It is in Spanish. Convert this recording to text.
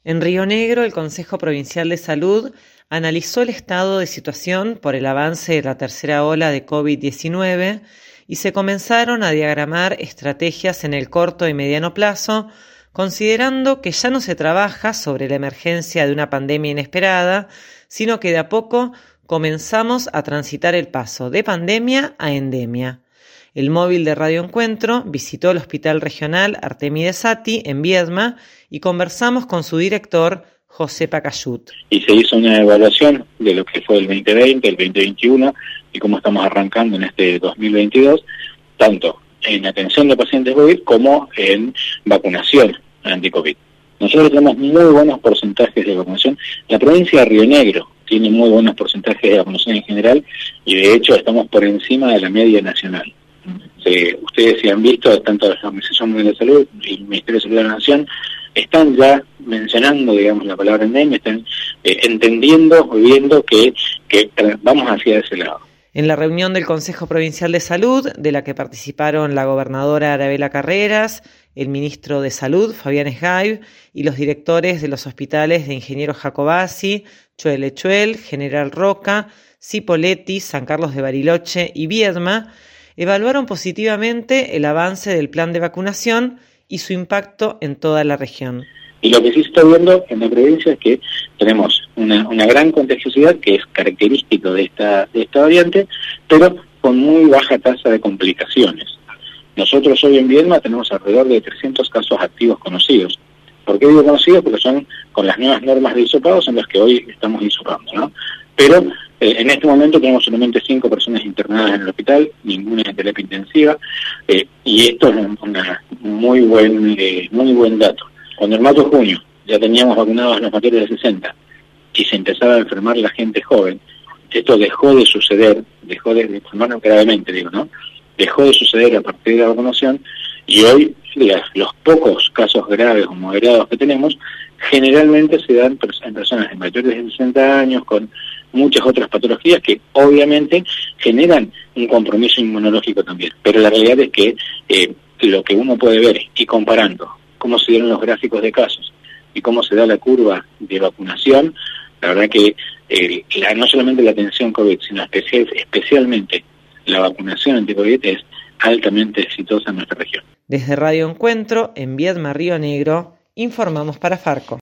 En Río Negro, el Consejo Provincial de Salud analizó el estado de situación por el avance de la tercera ola de COVID-19 y se comenzaron a diagramar estrategias en el corto y mediano plazo, considerando que ya no se trabaja sobre la emergencia de una pandemia inesperada, sino que de a poco comenzamos a transitar el paso de pandemia a endemia. El móvil de Radio Encuentro visitó el Hospital Regional Artemide Saty en Viedma y conversamos con su director, José Pacayut. Y se hizo una evaluación de lo que fue el 2020, el 2021 y cómo estamos arrancando en este 2022, tanto en atención de pacientes COVID como en vacunación anti-COVID. Nosotros tenemos muy buenos porcentajes de vacunación. La provincia de Río Negro tiene muy buenos porcentajes de vacunación en general y de hecho estamos por encima de la media nacional. Ustedes si han visto, tanto la Organización Mundial de Salud y el Ministerio de Salud de la Nación están ya mencionando, digamos, la palabra endemia, están entendiendo, viendo que vamos hacia ese lado. En la reunión del Consejo Provincial de Salud, de la que participaron la gobernadora Arabella Carreras, el ministro de Salud, Fabián Esgaib, y los directores de los hospitales de Ingeniero Jacobacci, Choel, General Roca, Cipolletti, San Carlos de Bariloche y Viedma, evaluaron positivamente el avance del plan de vacunación y su impacto en toda la región. Y lo que sí se está viendo en la provincia es que tenemos una gran contagiosidad que es característico de esta variante, pero con muy baja tasa de complicaciones. Nosotros hoy en Viedma tenemos alrededor de 300 casos activos conocidos. ¿Por qué digo conocidos? Porque son con las nuevas normas de hisopado, son las que hoy estamos hisopando, ¿no? Pero en este momento tenemos solamente 5 personas internadas en el hospital, ninguna en terapia intensiva, y esto es un muy buen dato. Cuando el mayo junio ya teníamos vacunados a los mayores de 60 y se empezaba a enfermar la gente joven, esto dejó de suceder, dejó de enfermar gravemente, ¿no? Dejó de suceder a partir de la vacunación y hoy los pocos casos graves o moderados que tenemos generalmente se dan en personas de mayores de 60 años con muchas otras patologías que obviamente generan un compromiso inmunológico también. Pero la realidad es que lo que uno puede ver y comparando cómo se dieron los gráficos de casos y cómo se da la curva de vacunación, la verdad que no solamente la atención COVID, sino especialmente la vacunación anti-COVID es altamente exitosa en nuestra región. Desde Radio Encuentro, en Viedma, Río Negro, informamos para Farco.